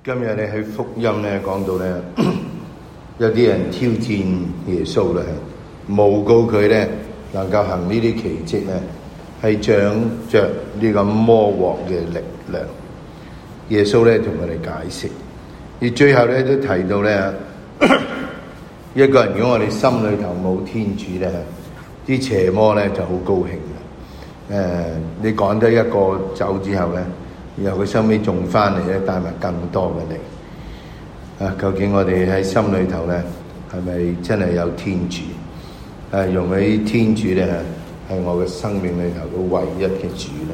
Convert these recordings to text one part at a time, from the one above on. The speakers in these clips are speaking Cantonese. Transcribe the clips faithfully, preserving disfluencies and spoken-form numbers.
今日咧喺福音咧講到咧，有啲人挑戰耶穌咧，誣告佢咧能夠行呢啲奇蹟咧，係仗着呢個魔王嘅力量。耶穌咧同佢哋解釋，而最後咧都提到咧，一個人如果我哋心裏頭冇天主咧，啲邪魔咧就好高興嘅。誒、呃，你趕得一個走之後咧，然後佢收尾仲翻嚟咧，帶埋更多嘅嚟。啊，究竟我哋喺心裏頭咧，係咪真係有天主？啊，容許天主咧係我嘅生命裏頭嘅唯一嘅主咧。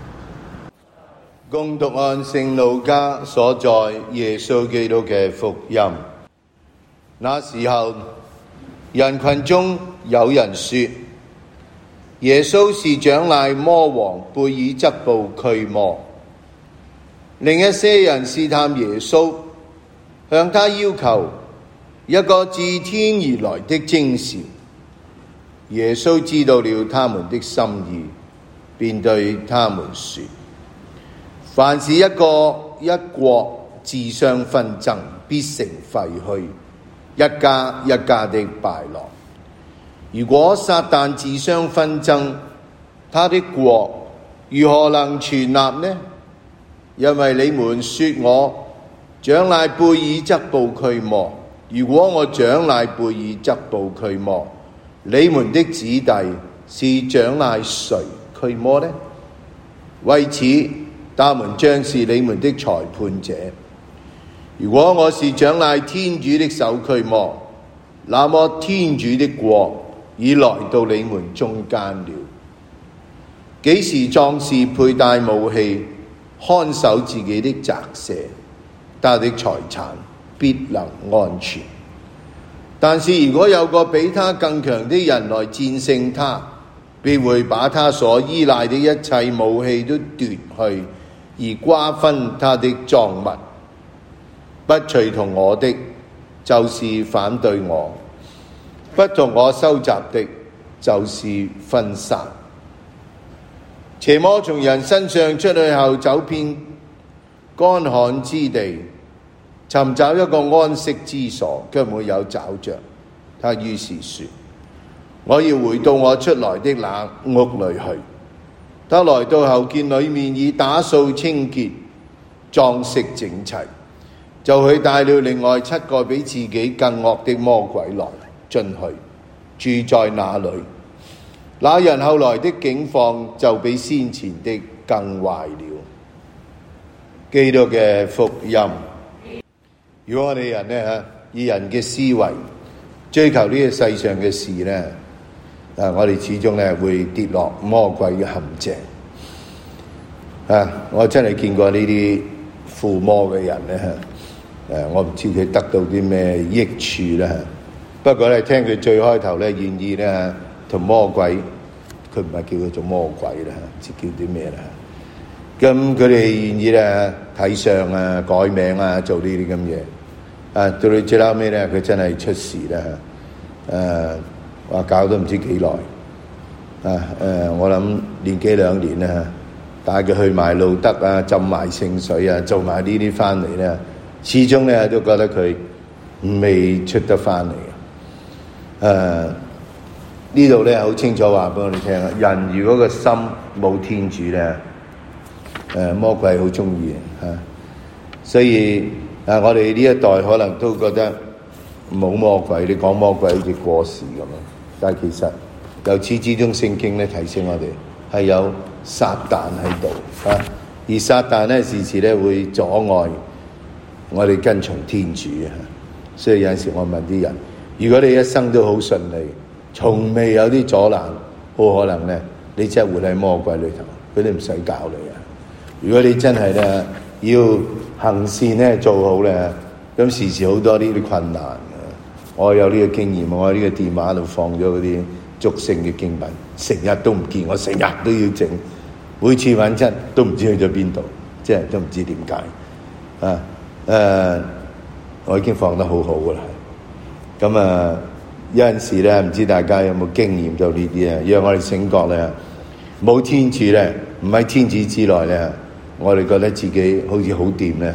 恭讀按聖路加所載耶穌基督嘅福音。那時候，人群中有人說，耶穌是長賴魔王貝耳則步驅魔。另一些人試探耶穌，向他要求一個自天而來的徵兆。耶穌知道了他們的心意，便對他們說，凡是一個一國自相紛爭，必成廢墟，一家一家的敗落。如果撒旦自相紛爭，他的國如何能存立呢？因為你們說我長賴貝耳則步驅魔，如果我長賴貝耳則步驅魔，你們的子弟是長賴誰驅魔呢？為此，他們將是你們的裁判者。如果我是長賴天主的手驅魔，那麼天主的國已來到你們中間了。幾時壯士佩戴武器，看守自己的宅舍，他的財產必能安全。但是如果有個比他更強的人來戰勝他，必會把他所依賴的一切武器都奪去，而瓜分他的贓物。不隨同我的，就是反對我；不同我收集的，就是分散。邪魔從人身上出去後，走遍乾旱之地，尋找一個安息之所，卻沒有找着。他於是說，我要回到我出來的那屋裏去。他來到後，見裏面已打掃清潔，裝飾整齊，就去帶了另外七個比自己更惡的魔鬼來進去，住在那裏。那人後來的境況就比先前的更壞了。基督嘅福音。如果我哋人呢，吓以人嘅思維追求呢個世上嘅事呢，啊，我哋始終呢會跌落魔鬼嘅陷阱。啊，我真係見過呢啲附魔嘅人呢，誒、啊，我唔知佢得到啲咩益處啦。不過咧，聽佢最開頭咧，願意咧同魔鬼，佢唔係叫佢做魔鬼啦，知叫啲咩啦？咁佢哋願意咧睇相啊、改名啊、做呢啲咁嘢。啊，到你最後尾咧，佢真係出事啦。誒、啊，話搞都唔知幾耐。啊，誒、啊，我諗年幾兩年啦，帶佢去埋路德啊、浸埋聖水啊、做埋呢啲翻嚟咧，始終咧都覺得佢未出得翻嚟。誒、啊，呢度咧好清楚話俾我哋聽啊！人如果個心冇天主咧，誒、啊、魔鬼好中意嘅嚇，所以啊，我哋呢一代可能都覺得冇魔鬼，你講魔鬼好似過時咁樣，但係其實由始至終聖經咧提醒我哋係有撒旦喺度啊，而撒旦咧時時咧會阻礙我哋跟從天主嘅，所以有陣時我問啲人。如果你一生都好順利，從未有啲阻攔，好可能咧，你真係活喺魔鬼裏頭，佢哋唔使教你啊！如果你真係咧要行善咧做好咧，咁時時好多呢啲困難嘅。我有呢個經驗，我喺呢個電話度放咗嗰啲祝聖嘅經文，成日都唔見，我成日都要整，每次揾親都唔知去咗邊度，即係都唔知點解啊！誒、呃，我已經放得好好噶啦。咁啊，有陣時咧，唔知大家有冇經驗到呢啲啊？讓我哋醒覺咧，冇天主咧，唔喺天主之內咧，我哋覺得自己好似好掂咧，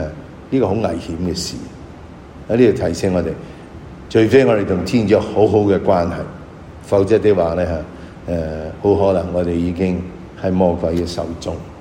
呢個好危險嘅事。喺呢度提醒我哋，除非我哋同天主有好好嘅關係，否則的話咧嚇，誒好可能我哋已經喺魔鬼嘅手中。